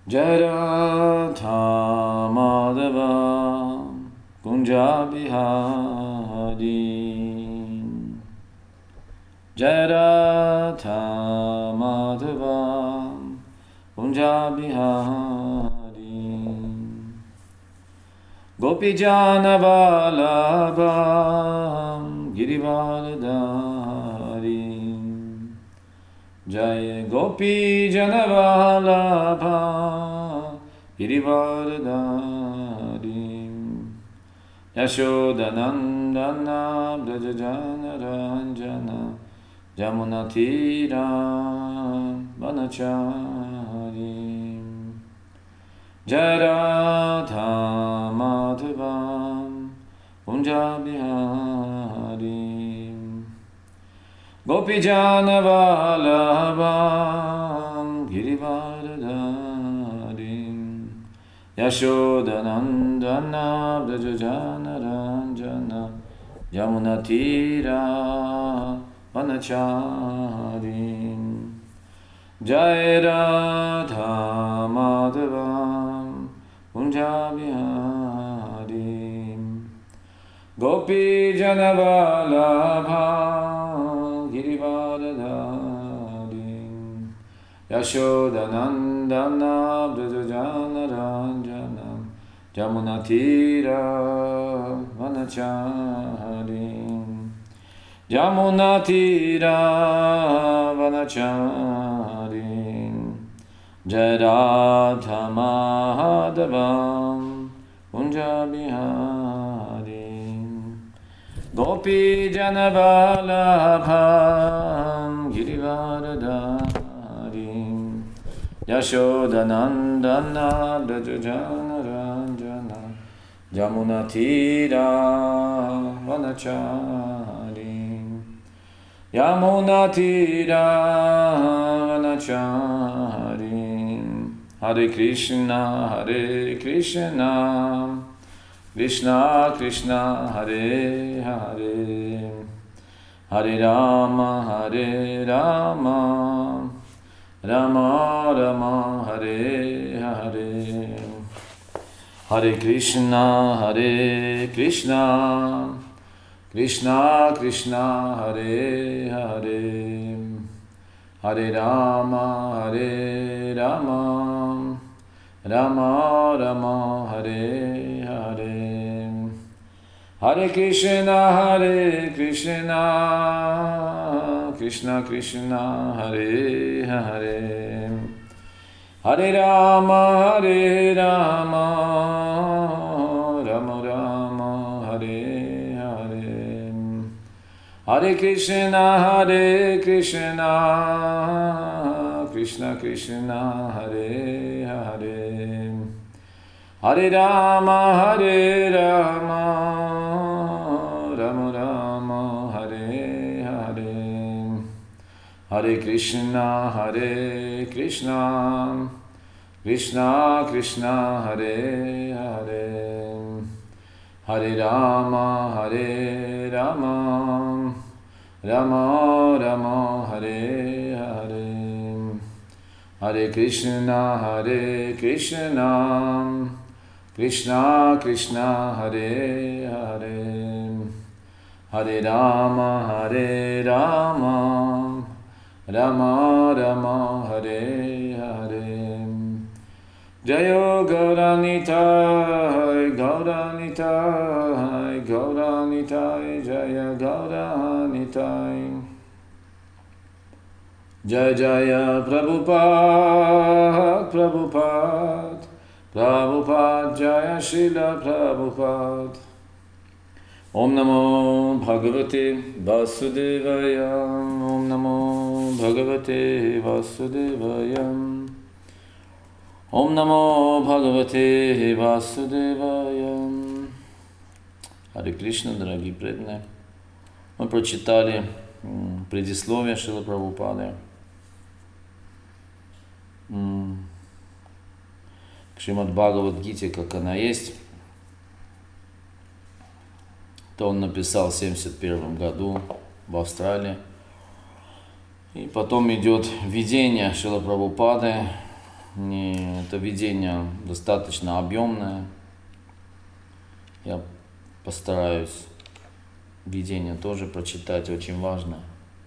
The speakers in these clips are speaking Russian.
Jai Radha Madhava Kunja Bihari. Jai Radha Madhava Kunja Bihari. Gopijana Vallabha Girivardhari. Jai Gopi Janavallabha Girivardhari. Yashodanandana Brajajana Ranjana Jamunatira Vanachari. Jai Radha Madhava Kunja Bihari. Gopijana Vallabha Girivardhari. Yashodanandana Brajajana Ranjana Yamunatira Vanachari. Jai Radha Madhava Kunja Bihari. Gopijana Vallabha Girivardhari. Yashodanandana Brajajana Ranjana Jamunatira Vanachari. Jamunatira Vanachari. Jai Radha Madhava Kunja Bihari. Gopi Jana Vallabha Girivardhari. Yashodanandana Brajajana Ranjana Jamunatira Vanachari. Yamunatira Vanachari. Hare Krishna Krishna Krishna Hare Hare. Hare Rama Rama Rama Hare Hare. Hare Krishna Krishna Krishna Hare Hare. Hare Rama Rama Rama Hare Hare. Hare Krishna Krishna Krishna Hare Hare. Hare Rama Rama Rama Hare Hare. Hare Krishna Krishna Krishna Hare Hare. Hare Rama Rama Rama Hare Hare. Hare Krishna Krishna Krishna Hare Hare. Hare Rama Rama Rama Hare Hare. Hare Krishna Krishna Krishna Hare Hare. Hare Rama Rama Rama Hare Hare. Jayo Gauranitai Jaya Gauranitai. Jaya Jaya Prabhupada Jaya Srila Prabhupada. Om Namo Bhagavate Vasudevaya. Om Namo Bhagavate Vasudevaya. Om Namo Bhagavate Vasudevaya. Харе Кришна, дорогие преданные. Мы прочитали предисловие Шрилы Прабхупады к Шримад Бхагавад-гите, как она есть. То он написал в 1971 году в Австралии. И потом идет введение Шрилы Прабхупады это видение достаточно объемное. Я постараюсь видение тоже прочитать, очень важно.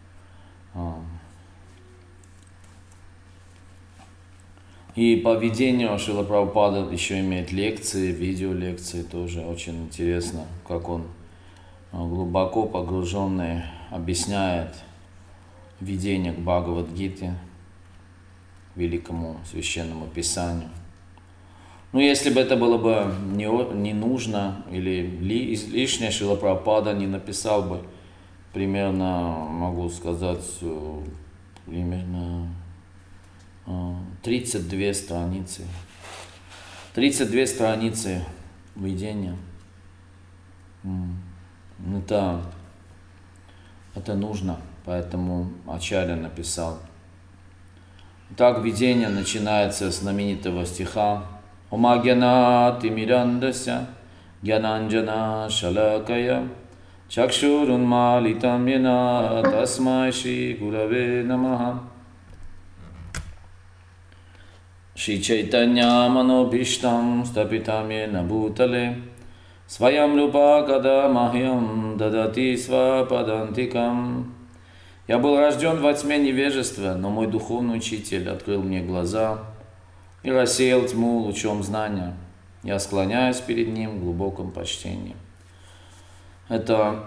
И по видению Шрила Прабхупада еще имеет лекции, видеолекции, тоже очень интересно, как он глубоко погруженный объясняет видение к Бхагавад-гите, великому священному писанию. Ну, если бы это было бы не нужно или лишнее, Шрила Прабхупада не написал бы примерно, могу сказать, примерно 32 страницы. 32 страницы видения. Это нужно, поэтому Ачарья написал. Так видение начинается с знаменитого стиха Ома гьяна тимирандася гьянанджана шалакая чакшурунмалитам йена тасмай шри гураве намаха. Шри Чайтanya манобхиштам стапитам йена бхутале сваям рупа када махьям дадати свападантикам. Я был рожден во тьме невежества, но мой духовный учитель открыл мне глаза и рассеял тьму лучом знания. Я склоняюсь перед ним в глубоком почтении. Это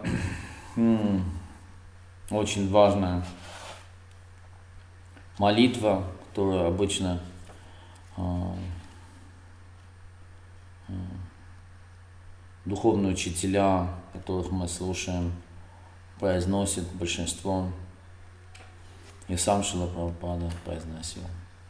очень важная молитва, которую обычно духовные учителя, которых мы слушаем, произносят большинство. И сам Шрила Прабхупада произносил.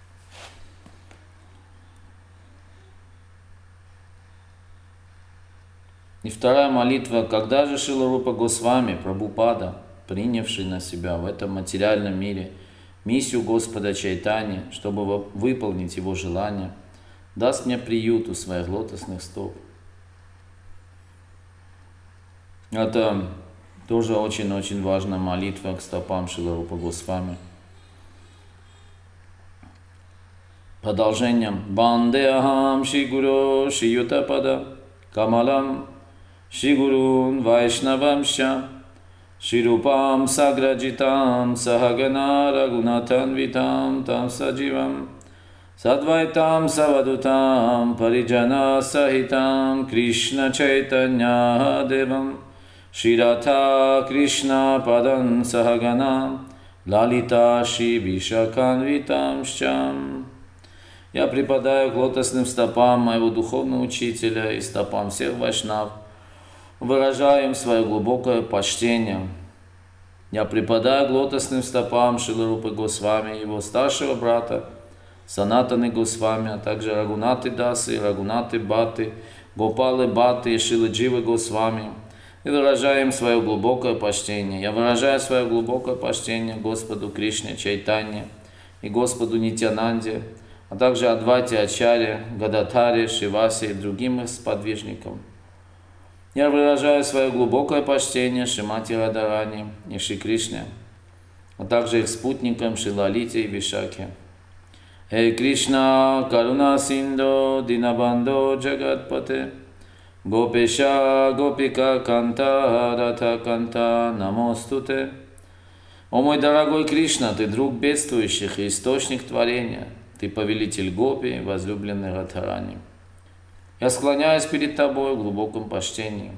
И вторая молитва. Когда же Шрила Рупа Госвами, Прабхупада, принявший на себя в этом материальном мире миссию Господа Чайтаньи, чтобы выполнить его желание, даст мне приют у своих лотосных стоп? Это тоже очень-очень важная молитва к стопам Шрилы Рупы Госвами. Продолжением. Бандеахам Шри Гуру Шри Ютапада Камалам Шри Гурун Вайшнавамша Шри Рупам Саграджитам Сахагана Рагунатанвитам Там Садживам Садвайтам Савадутам Париджана Сахитам Кришна Чайтанья Девам Шри Радха Кришна Падан Сахагана Лалита Шри Вишаканвитам Шчам. Я припадаю к лотосным стопам моего духовного учителя и стопам всех вайшнав, выражаю им свое глубокое почтение. Я припадаю к лотосным стопам Шрилы Рупы Госвами, его старшего брата Санатаны Госвами, а также Рагунаты Дасы, Рагунаты Бхаты, Гопалы Бхаты и Шрилы Дживы Госвами, и выражаю им свое глубокое почтение. Я выражаю свое глубокое почтение Господу Кришне Чайтанье и Господу Нитьянанде, а также Адвайте Ачарье, Гададхаре, Шривасе и другим их сподвижникам. Я выражаю свое глубокое почтение Шримати Радхарани и Шри Кришне, а также их спутникам Шри Лалите и Вишаке. Хей Кришна, Каруна Синдо, Динабандо, Джагатпате, Гопеша, Гопика, Канта, Радха Канта, Намостуте. О мой дорогой Кришна, ты друг бедствующих и источник творения. Ты повелитель Гопи, возлюбленный Радхарани. Я склоняюсь перед тобой в глубоком почтении.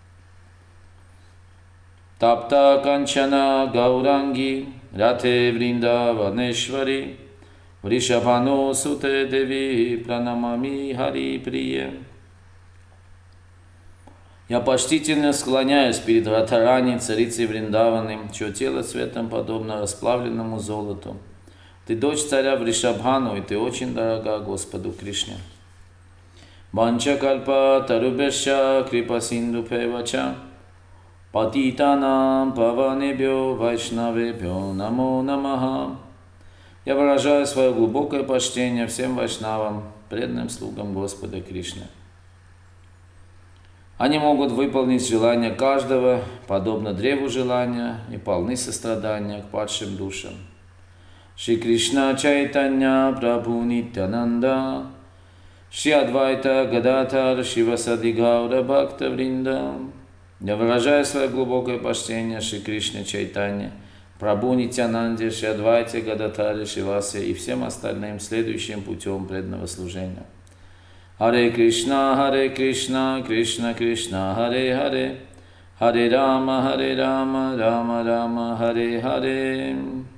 Тапта Канчана Гауранги, Рате Вриндаванешвари, Вришабхано Суте Деви, Пранамами Хари Прие. Я почтительно склоняюсь перед Радхарани, царицей Вриндаваны, чье тело цветом подобно расплавленному золоту. Ты дочь царя Вришабхану, и ты очень дорога Господу Кришне. Банча кальпа тарубеша крипа синду певача патитанам паванебьо вайшнавебьо намо намаха. Я выражаю свое глубокое почтение всем вайшнавам, преданным слугам Господа Кришны. Они могут выполнить желание каждого, подобно древу желания, и полны сострадания к падшим душам. Shri Krishna Chaitanya Prabhu Nityananda Shri Advaita Гададхар Шивасади Гаура Бхакта Вринда. Я выражаю свое глубокое почтение Шри Кришне Чайтанье, Прабху Нитянанде, Шри Адвайте Гададхаре Шивасе и всем остальным следующим путем преданного служения. Харе Кришна, Кришна Кришна, Харе Харе, Харе Рама, Рама Рама, Харе Харе.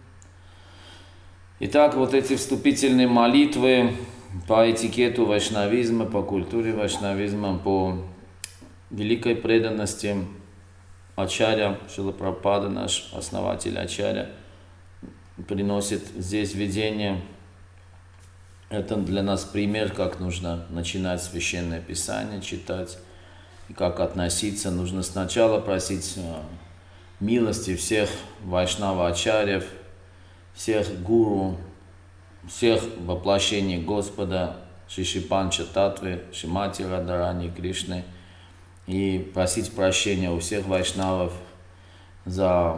Итак, вот эти вступительные молитвы по этикету вайшнавизма, по культуре вайшнавизма, по великой преданности Ачарья, Шрила Прабхупада, наш основатель Ачарья, приносит здесь видение. Это для нас пример, как нужно начинать Священное Писание читать и как относиться. Нужно сначала просить милости всех вайшнава-ачарьев, всех гуру, всех воплощений Господа, Шри Панча Татвы, Шримати Радхарани Кришны, и просить прощения у всех вайшнавов за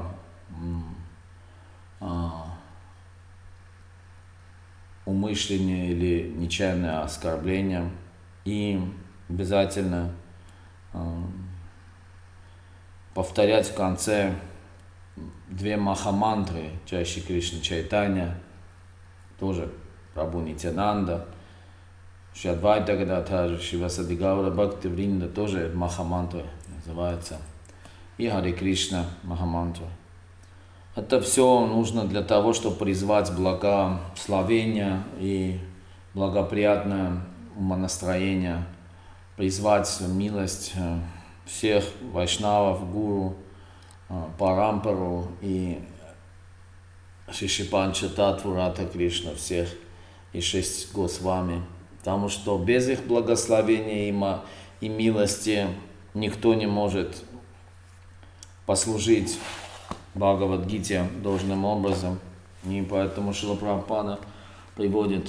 умышленное или нечаянное оскорбление. И обязательно повторять в конце две махамантры Джай Кришна Чайтанья, тоже Прабху Нитянанда, Шри Адвайта Гададхар Шивасади Гаура Бхакта Вринда, тоже махамантра называется, и Харе Кришна махамантра. Это все нужно для того, чтобы призвать благословение и благоприятное умонастроение, призвать милость всех вайшнавов, гуру, Парампару и Шри Панча Татву Радха Кришна, всех и 6 Госвами. Потому что без их благословения и милости никто не может послужить Бхагавад-гите должным образом. И поэтому Шрила Прабхупада приводит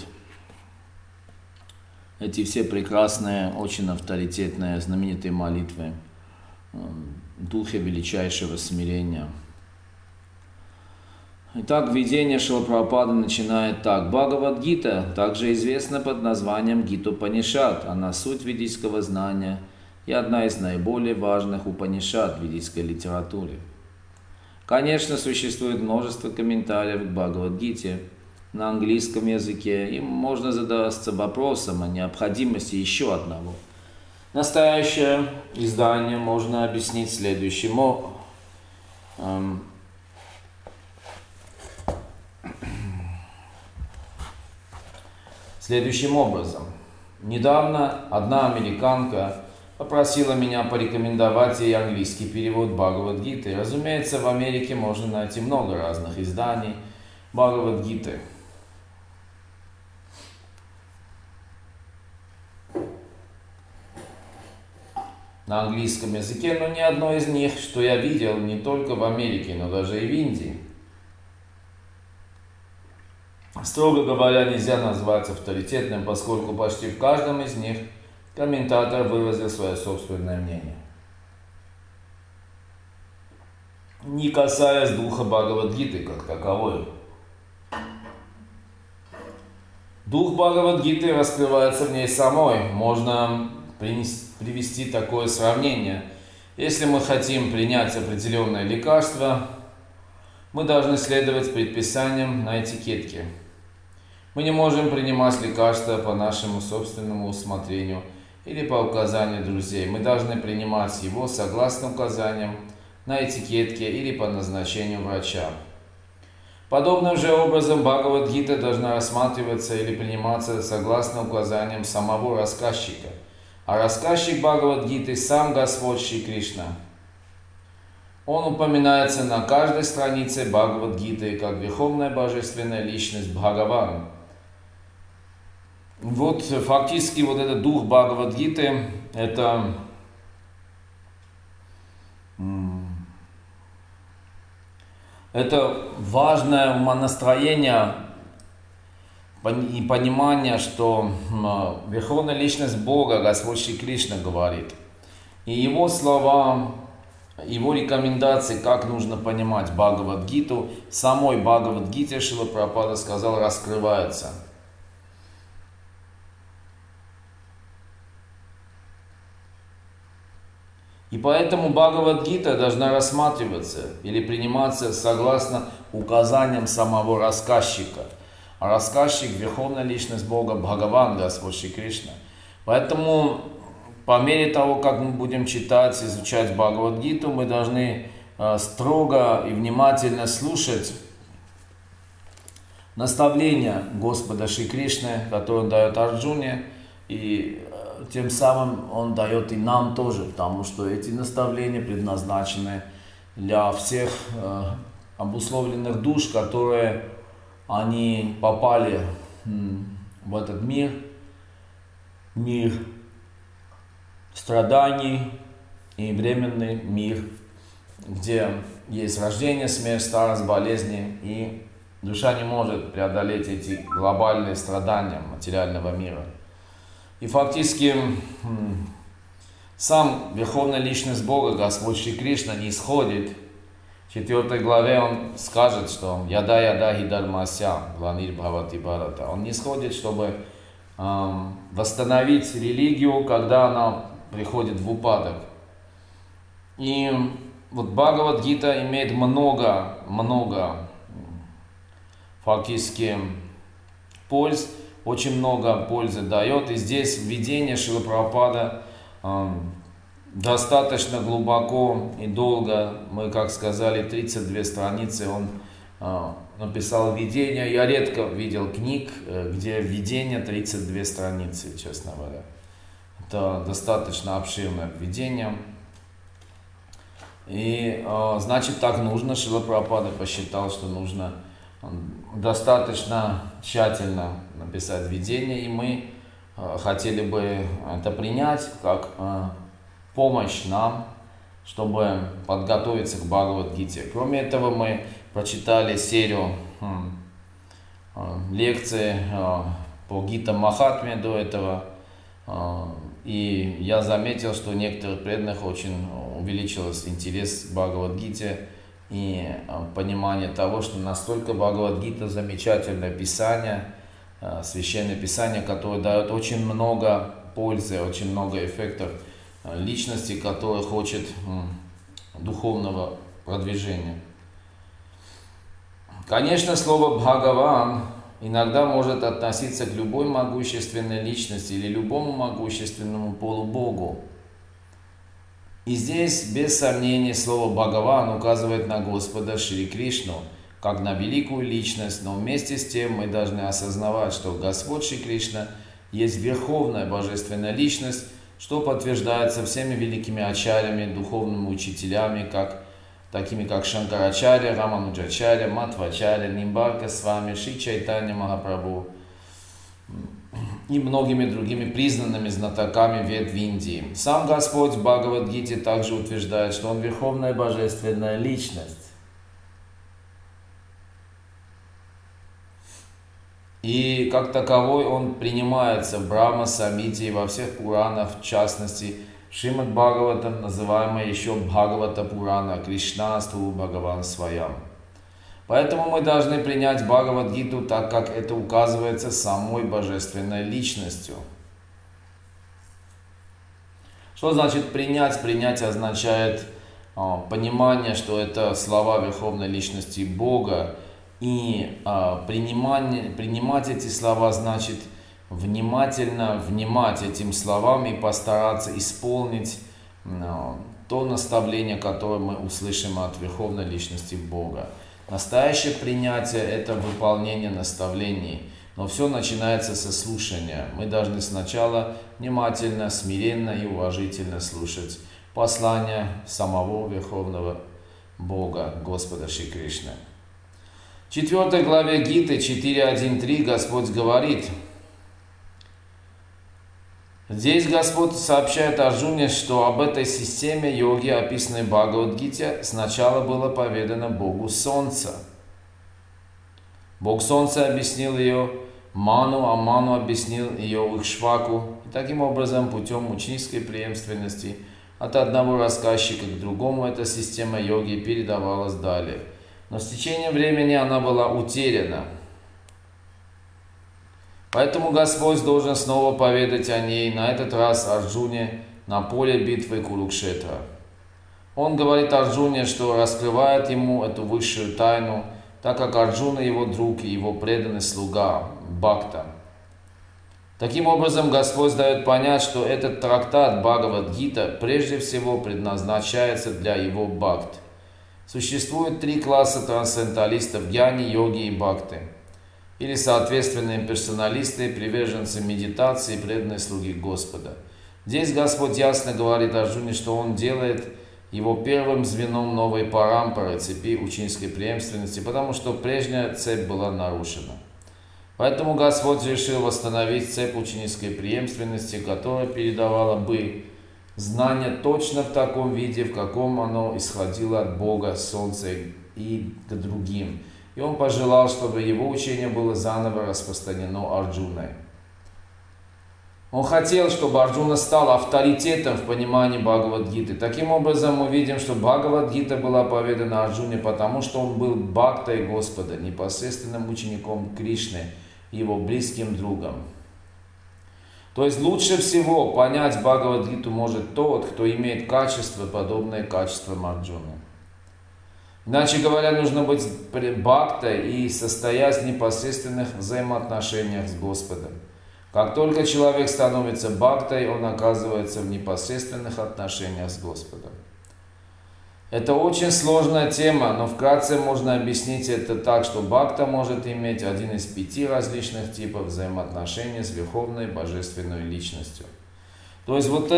эти все прекрасные, очень авторитетные, знаменитые молитвы в духе величайшего смирения. Итак, введение Шрила Прабхупады начинает так. Бхагавад-гита также известна под названием Гита-Упанишад. Она суть ведического знания и одна из наиболее важных Упанишад в ведической литературе. Конечно, существует множество комментариев к Бхагавад-гите на английском языке, и можно задаться вопросом о необходимости еще одного. Настоящее издание можно объяснить следующим образом. Недавно одна американка попросила меня порекомендовать ей английский перевод Бхагавад-гиты. Разумеется, в Америке можно найти много разных изданий Бхагавад-гиты. На английском языке, но ни одно из них, что я видел не только в Америке, но даже и в Индии, строго говоря, нельзя назвать авторитетным, поскольку почти в каждом из них комментатор выразил свое собственное мнение. Не касаясь духа Бхагавад-гиты как таковой. Дух Бхагавад-гиты раскрывается в ней самой. Можно привести такое сравнение. Если мы хотим принять определенное лекарство, мы должны следовать предписаниям на этикетке. Мы не можем принимать лекарства по нашему собственному усмотрению или по указанию друзей. Мы должны принимать его согласно указаниям на этикетке или по назначению врача. Подобным же образом Бхагавад-гита должна рассматриваться или приниматься согласно указаниям самого рассказчика. А рассказчик Бхагавад-гиты сам Господь Шри Кришна. Он упоминается на каждой странице Бхагавад-гиты как верховная божественная личность Бхагаван. Вот фактически вот этот дух Бхагавад-гиты — это важное умонастроение и понимание, что верховная личность Бога, Господь Шри Кришна, говорит. И его слова его рекомендации, как нужно понимать Бхагавад-гиту, в самой Бхагавад-гите Шрила Прабхупада сказал, раскрывается. И поэтому Бхагавад-гита должна рассматриваться или приниматься согласно указаниям самого рассказчика. А рассказчик – верховная личность Бога, Бхагаван, Господь Шри Кришна. Поэтому по мере того, как мы будем читать, изучать Бхагавад-гиту, мы должны строго и внимательно слушать наставления Господа Шри Кришны, которые он дает Арджуне, и тем самым он дает и нам тоже, потому что эти наставления предназначены для всех обусловленных душ, которые они попали в этот мир страданий и временный мир, где есть рождение, смерть, старость, болезни, и душа не может преодолеть эти глобальные страдания материального мира. И фактически сам Верховная Личность Бога, Господь Шри Кришна, не исходит. В 4 главе он скажет, что «Яда хидармася гланир бхавати бхарата». Он не исходит, чтобы восстановить религию, когда она приходит в упадок. И вот Бхагавад-гита имеет много фактически польз, очень много пользы дает. И здесь введение Шрила Прабхупада достаточно глубоко и долго. Мы, как сказали, 32 страницы он написал введение. Я редко видел книг, где введение 32 страницы, честно говоря. Это достаточно обширное введение. И значит, так нужно. Шрила Прабхупада посчитал, что нужно достаточно тщательно написать введение, и мы хотели бы это принять как помощь нам, чтобы подготовиться к Бхагавад-гите. Кроме этого, мы прочитали серию лекций по Гита-Махатме до этого, и я заметил, что у некоторых преданных очень увеличился интерес к Бхагавад-гите и понимание того, что настолько Бхагавад-гита замечательное писание, священное писание, которое дает очень много пользы, очень много эффектов личности, которая хочет духовного продвижения. Конечно, слово «Бхагаван» иногда может относиться к любой могущественной личности или любому могущественному полубогу. И здесь, без сомнения, слово «Бхагаван» указывает на Господа Шри Кришну, как на великую личность, но вместе с тем мы должны осознавать, что Господь Шри Кришна есть верховная божественная личность, что подтверждается всеми великими ачарьями, духовными учителями, такими как Шанкарачарья, Рамануджачарья, Матвачарья, Нимбарка Свами, Шри Чайтанья Махапрабху и многими другими признанными знатоками вед в Индии. Сам Господь в Бхагавад-гите также утверждает, что Он верховная божественная личность. И как таковой Он принимается в Брахма Самхите и во всех Пуранах, в частности, Шримад Бхагаватам, называемый еще Бхагавата Пурана, Кришнасту Бхагаван Сваям. Поэтому мы должны принять Бхагавад-гиту так, как это указывается самой божественной личностью. Что значит принять? Принять означает понимание, что это слова Верховной Личности Бога. И принимать эти слова значит внимательно внимать этим словам и постараться исполнить то наставление, которое мы услышим от Верховной Личности Бога. Настоящее принятие – это выполнение наставлений, но все начинается со слушания. Мы должны сначала внимательно, смиренно и уважительно слушать послание самого Верховного Бога, Господа Шри Кришны. В 4 главе Гиты 4.1.3 Господь говорит, здесь Господь сообщает Арджуне, что об этой системе йоги, описанной в Бхагавад-гите, сначала было поведано Богу Солнца. Бог Солнца объяснил ее Ману, а Ману объяснил ее Икшваку. И таким образом, путем ученической преемственности, От одного рассказчика к другому эта система йоги передавалась далее. Но с течением времени она была утеряна. Поэтому Господь должен снова поведать о ней, на этот раз Арджуне на поле битвы Курукшетра. Он говорит Арджуне, что раскрывает ему эту высшую тайну, так как Арджуна его друг и его преданный слуга Бхакта. Таким образом, Господь дает понять, что этот трактат Бхагавад-гита прежде всего предназначается для его бхакт. Существует три класса трансценденталистов – гьяни, йоги и бхакты, или соответственно имперсоналисты, приверженцы медитации и преданные слуги Господа. Здесь Господь ясно говорит Арджуне, что Он делает его первым звеном новой парампары, цепи ученической преемственности, потому что прежняя цепь была нарушена. Поэтому Господь решил восстановить цепь ученической преемственности, которая передавала бы знание точно в таком виде, в каком оно исходило от Бога, Солнца и к другим. И он пожелал, чтобы его учение было заново распространено Арджуной. Он хотел, чтобы Арджуна стал авторитетом в понимании Бхагавад-гиты. Таким образом, мы видим, что Бхагавад-гита была поведана Арджуне, потому что он был бхактой Господа, непосредственным учеником Кришны, его близким другом. То есть лучше всего понять Бхагавад-гиту может тот, кто имеет качества, подобные качествам Арджуны. Иначе говоря, нужно быть бхактой и состоять в непосредственных взаимоотношениях с Господом. Как только человек становится бхактой, он оказывается в непосредственных отношениях с Господом. Это очень сложная тема, но вкратце можно объяснить это так, что бхакта может иметь один из 5 различных типов взаимоотношений с Верховной Божественной Личностью. То есть вот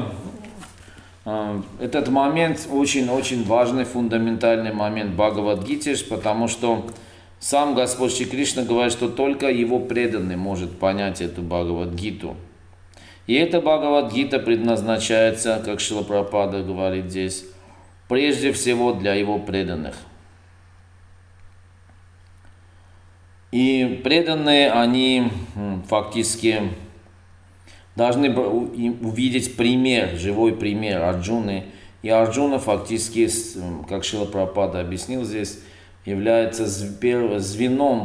этот момент очень-очень важный, фундаментальный момент Бхагавад-гиты, потому что сам Господь Шри Кришна говорит, что только его преданный может понять эту Бхагавад-гиту. И эта Бхагавад-гита предназначается, как Шрила Прабхупада говорит здесь, прежде всего для его преданных. И преданные, они фактически должны увидеть пример, живой пример Арджуны. И Арджуна фактически, как Шрила Прабхупада объяснил здесь, является первым звеном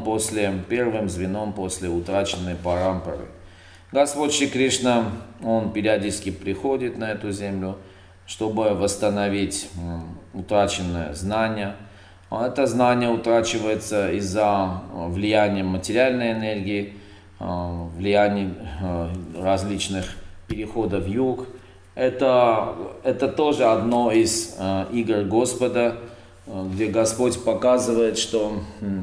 после утраченной парампары. Господь Шри Кришна, Он периодически приходит на эту землю, чтобы восстановить утраченное знание. Это знание утрачивается из-за влияния материальной энергии, влияния различных переходов в юг. Это тоже одно из игр Господа, где Господь показывает, что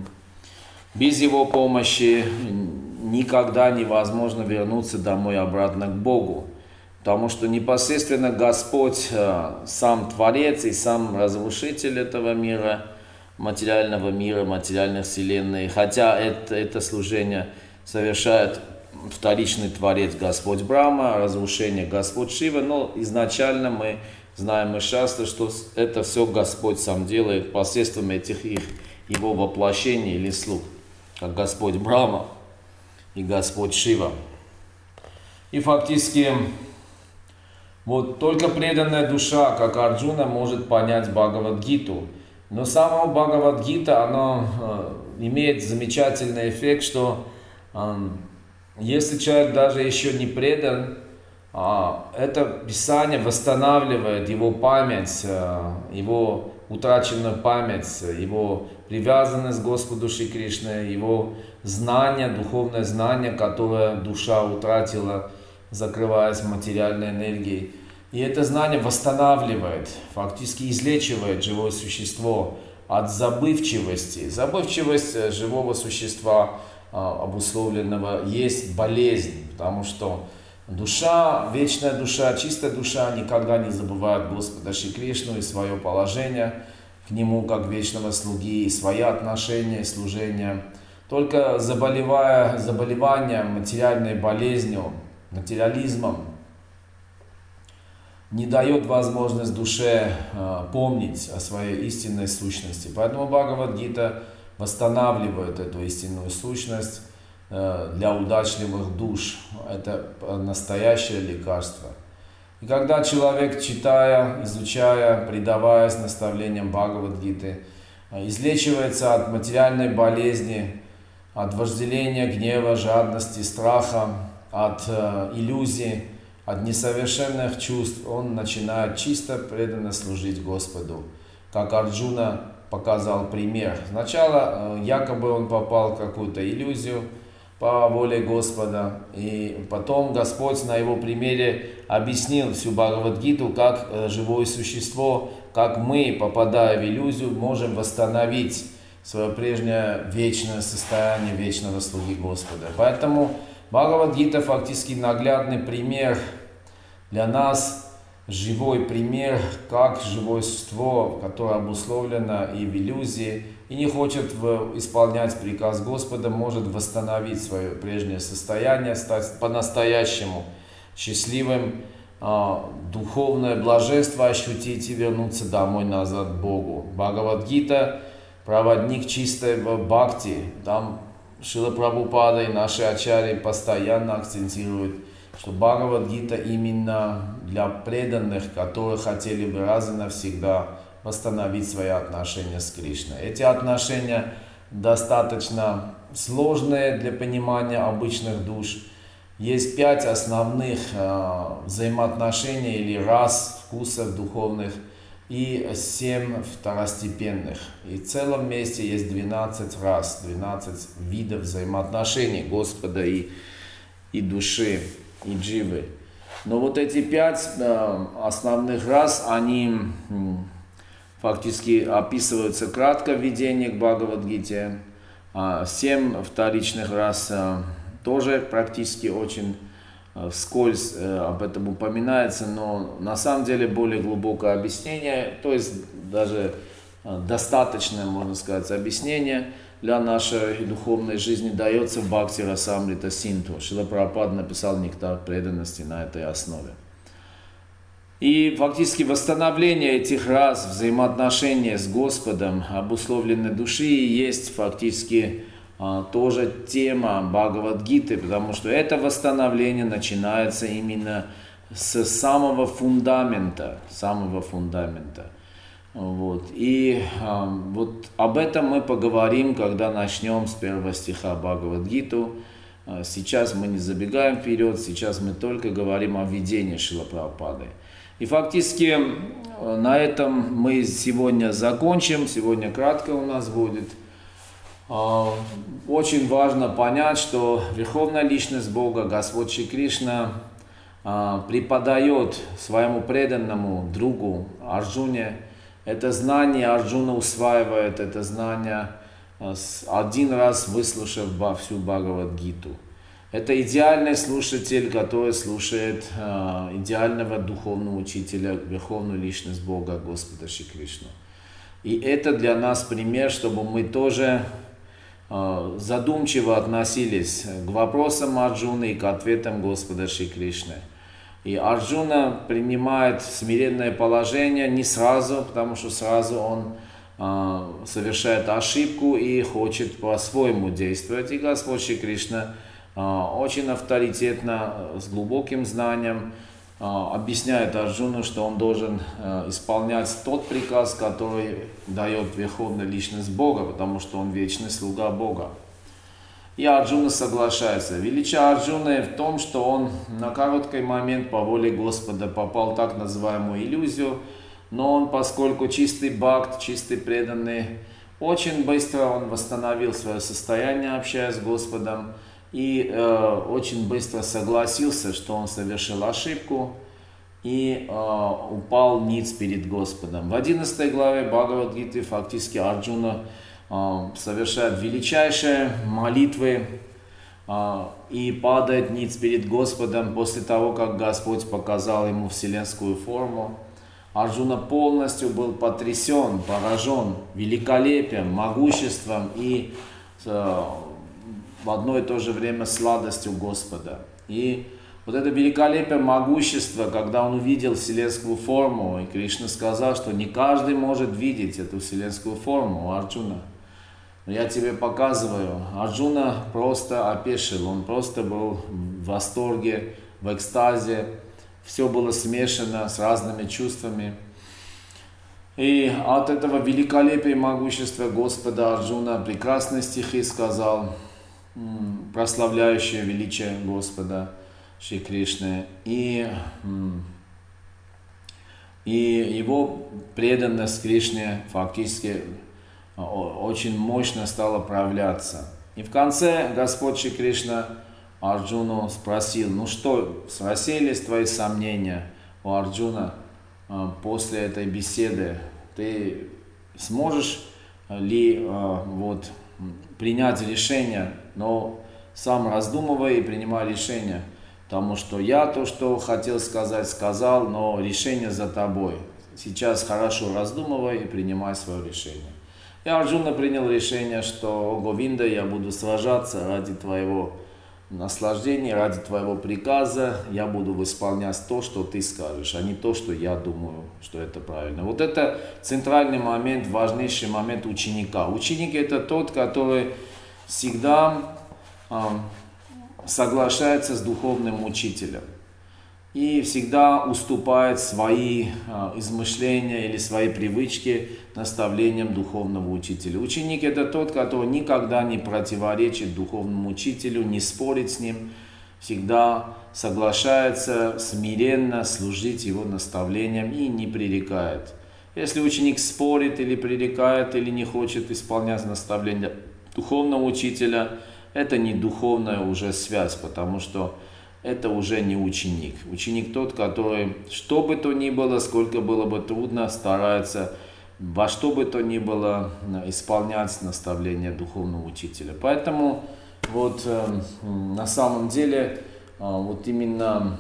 без Его помощи никогда невозможно вернуться домой обратно к Богу. Потому что непосредственно Господь, сам Творец и сам разрушитель этого мира, материального мира, материальных вселенной. Хотя это служение совершает вторичный Творец Господь Брахма, разрушение Господь Шива, но изначально мы знаем из Шастры, что это все Господь сам делает посредством его воплощений или слуг, как Господь Брахма и Господь Шива. И фактически вот только преданная душа, как Арджуна, может понять Бхагавад-гиту. Но сама Бхагавад-гита, она имеет замечательный эффект, что если человек даже еще не предан, это Писание восстанавливает его память, его утраченную память, его привязанность к Господу Шри Кришне, его знание, духовное знание, которое душа утратила, закрываясь материальной энергией. И это знание восстанавливает, фактически излечивает живое существо от забывчивости. Забывчивость живого существа, обусловленного, есть болезнь, потому что душа, вечная душа, чистая душа никогда не забывает Господа Шри Кришну и свое положение к Нему как вечного слуги, и свои отношения и служения. Только заболеванием, материальной болезнью, материализмом не дает возможность душе помнить о своей истинной сущности. Поэтому Бхагавад-гита восстанавливает эту истинную сущность для удачливых душ. Это настоящее лекарство. И когда человек, читая, изучая, предаваясь наставлениям Бхагавад-гиты, излечивается от материальной болезни, от вожделения, гнева, жадности, страха, от иллюзий, от несовершенных чувств, он начинает чисто преданно служить Господу. Как Арджуна показал пример. Сначала якобы он попал в какую-то иллюзию по воле Господа, и потом Господь на его примере объяснил всю Бхагавад-гиту, как живое существо, как мы, попадая в иллюзию, можем восстановить свое прежнее вечное состояние вечного слуги Господа. Поэтому Бхагавад-гита фактически наглядный пример для нас, живой пример, как живое существо, которое обусловлено и в иллюзии, и не хочет исполнять приказ Господа, может восстановить свое прежнее состояние, стать по-настоящему счастливым, духовное блаженство ощутить и вернуться домой назад к Богу. Бхагавад-гита – проводник чистой бхакти. Там Шрила Прабхупада и наши ачарьи постоянно акцентируют, что Бхагавад-гита именно для преданных, которые хотели бы раз и навсегда восстановить свои отношения с Кришной. Эти отношения достаточно сложные для понимания обычных душ. Есть 5 основных взаимоотношений или рас, вкусов духовных и 7 второстепенных. И в целом вместе есть 12 рас, 12 видов взаимоотношений Господа и души, и дживы. Но вот эти 5 основных рас, они фактически описываются кратко в введении к Бхагавад-гите. 7 вторичных рас тоже практически очень вскользь об этом упоминается, но на самом деле более глубокое объяснение, то есть даже достаточное, можно сказать, объяснение для нашей духовной жизни дается в Бхакти Расамрита Синту. Шрила Прабхупада написал нектар преданности на этой основе. И фактически восстановление этих рас, взаимоотношения с Господом, обусловленной души, есть фактически тоже тема Бхагавад-гиты, потому что это восстановление начинается именно с самого фундамента. Вот. И вот об этом мы поговорим, когда начнем с первого стиха Бхагавад-гиту. Сейчас мы не забегаем вперед, сейчас мы только говорим о введении Шрила Прабхупады. И фактически на этом мы сегодня закончим, сегодня кратко у нас будет. Очень важно понять, что Верховная Личность Бога, Господь Шри Кришна, преподает своему преданному другу Арджуне. Это знание Арджуна усваивает, это знание один раз выслушав всю Бхагавад-гиту. Это идеальный слушатель, который слушает идеального духовного учителя, Верховную Личность Бога, Господа Шри Кришну. И это для нас пример, чтобы мы тоже задумчиво относились к вопросам Арджуны и к ответам Господа Шри Кришны. И Арджуна принимает смиренное положение не сразу, потому что сразу он совершает ошибку и хочет по-своему действовать. И Господь Шри Кришна очень авторитетно, с глубоким знанием объясняет Арджуну, что он должен исполнять тот приказ, который дает Верховная Личность Бога, потому что он вечный слуга Бога. И Арджуна соглашается. Величие Арджуны в том, что он на короткий момент по воле Господа попал в так называемую иллюзию, но он, поскольку чистый бхакт, чистый преданный, очень быстро он восстановил свое состояние, общаясь с Господом, и очень быстро согласился, что он совершил ошибку и упал ниц перед Господом. В 11 главе Бхагавад-гиты фактически Арджуна совершает величайшие молитвы и падает ниц перед Господом после того, как Господь показал ему вселенскую форму. Арджуна полностью был потрясен, поражен великолепием, могуществом и в одно и то же время сладостью Господа. И вот это великолепие, могущество, когда он увидел вселенскую форму, и Кришна сказал, что не каждый может видеть эту вселенскую форму, Арджуна. Но я тебе показываю. Арджуна просто опешил, он просто был в восторге, в экстазе. все было смешано с разными чувствами. И от этого великолепия и могущества Господа Арджуна прекрасные стихи сказал, прославляющие величие Господа Шри Кришны. И его преданность Кришне фактически очень мощно стала проявляться. И в конце Господь Шри Кришна Арджуну спросил: ну что, рассеялись твои сомнения, у Арджуна, после этой беседы? Ты сможешь ли принять решение, но сам раздумывай и принимай решение, потому что я то, что хотел сказать, сказал, но решение за тобой. Сейчас хорошо раздумывай и принимай свое решение. И Арджуна принял решение, что: о Говинда, я буду сражаться ради твоего наслаждения, ради твоего приказа, я буду исполнять то, что ты скажешь, а не то, что я думаю, что это правильно. Вот это центральный момент, важнейший момент ученика. Ученик — это тот, который всегда соглашается с духовным учителем и всегда уступает свои измышления или свои привычки наставлениям духовного учителя. Ученик — это тот, который никогда не противоречит духовному учителю, не спорит с ним, всегда соглашается смиренно служить его наставлениям и не пререкает. Если ученик спорит или пререкает, или не хочет исполнять наставления духовного учителя, это не духовная уже связь, потому что это уже не ученик. Ученик тот, который, что бы то ни было, сколько было бы трудно, старается во что бы то ни было исполнять наставления духовного учителя. Поэтому на самом деле именно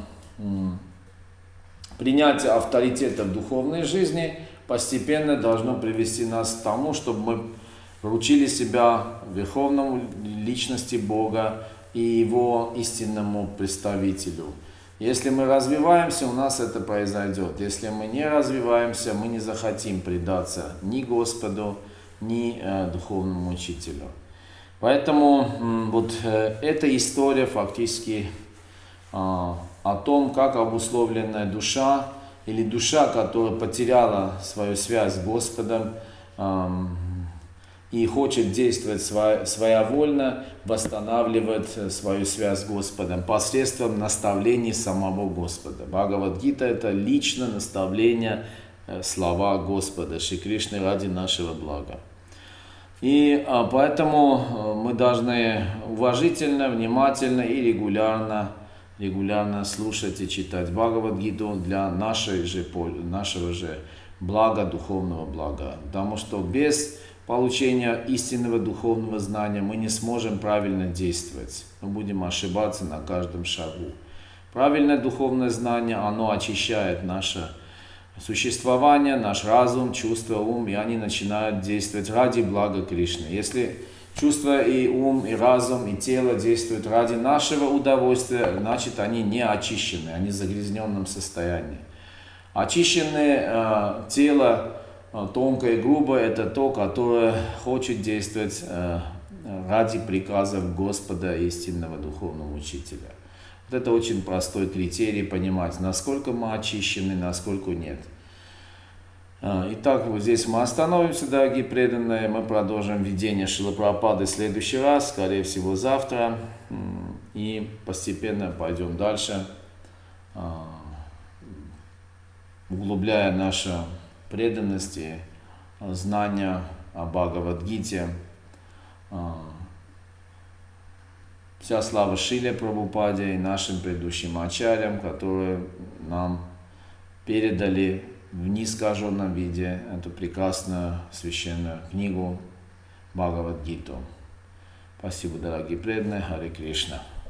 принятие авторитета в духовной жизни постепенно должно привести нас к тому, чтобы мы вручили себя Верховному Личности Бога и Его истинному представителю. Если мы развиваемся, у нас это произойдет. Если мы не развиваемся, мы не захотим предаться ни Господу, ни духовному учителю. Поэтому эта история фактически о том, как обусловленная душа или душа, которая потеряла свою связь с Господом, и хочет действовать своевольно, восстанавливает свою связь с Господом посредством наставлений самого Господа. Бхагавад-гита — это личное наставление, слова Господа Шри Кришны ради нашего блага. И поэтому мы должны уважительно, внимательно и регулярно слушать и читать Бхагавад-гиту для нашего же блага, духовного блага. Потому что без получения истинного духовного знания мы не сможем правильно действовать. Мы будем ошибаться на каждом шагу. Правильное духовное знание, оно очищает наше существование, наш разум, чувства, ум, и они начинают действовать ради блага Кришны. Если чувства и ум, и разум, и тело действуют ради нашего удовольствия, значит они не очищены, они в загрязненном состоянии. Очищенное тело, тонкое и грубое, это то, которое хочет действовать ради приказов Господа, истинного духовного учителя. Вот это очень простой критерий понимать, насколько мы очищены, насколько нет. Итак, вот здесь мы остановимся, дорогие преданные. Мы продолжим видение Шрилы Прабхупады в следующий раз, скорее всего завтра. И постепенно пойдем дальше, углубляя нашу преданность и знания о Бхагавад-гите. Вся слава Шриле Прабхупаде и нашим предыдущим ачарьям, которые нам передали в неискаженном виде эту прекрасную священную книгу Бхагавад-гиту. Спасибо, дорогие преданные. Харе Кришна.